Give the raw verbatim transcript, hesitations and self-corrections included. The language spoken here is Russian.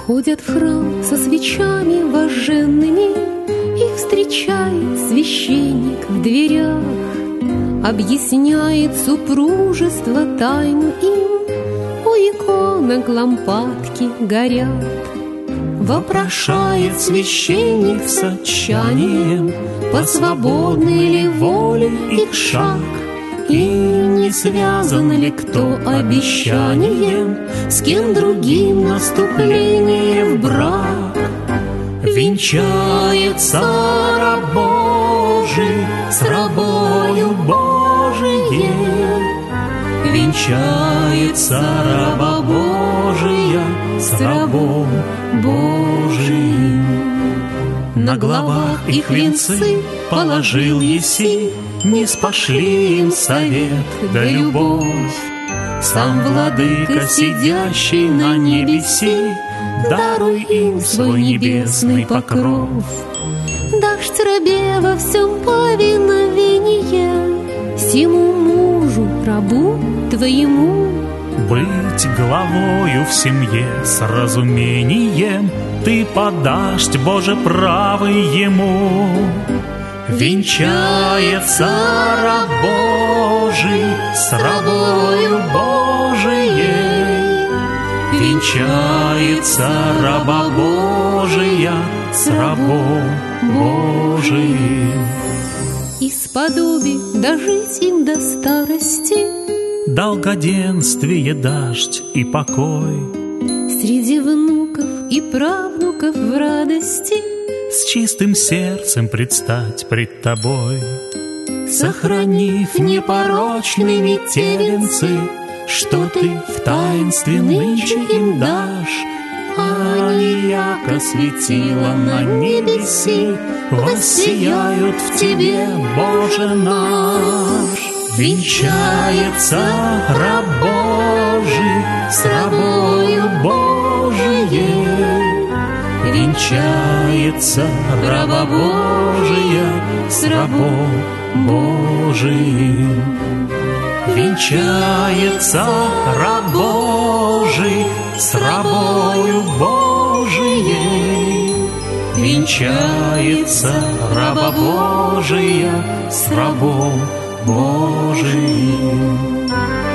Входят в храм со свечами вожженными, их встречает священник в дверях, объясняет супружество тайну им, у иконок лампадки горят. Вопрошает священник с отчаянием, по свободной ли воле их шаг, и не связан ли кто обещанием с кем другим наступление в брак. Венчается раб Божий с рабою Божией, венчается раба Божия с рабом Божиим. На главах их венцы положил еси, не спошли им совет да любовь. Сам владыка, сидящий на небеси, даруй им свой небесный покров. Дашь рабе во всем повиновение, сему мужу, рабу твоему. Быть главою в семье с разумением ты подашь, Боже, правый ему. Венчается раб Божий с рабою Божией, венчается раба Божия с рабом Божиим. Из подобий дожить им до старости, долгоденствие, дождь и покой, среди внуков и правнуков в радости, с чистым сердцем предстать пред тобой. Сохранив непорочными те венцы, что ты в таинстве нынче им дашь, они, яко светила на небеси, воссияют в тебе, Боже наш. Венчается раб Божий с рабою Божией, венчается раба Божия с рабом Божиим. Венчается раб Божий с рабою Божией, венчается раба Божия с рабом Божиим.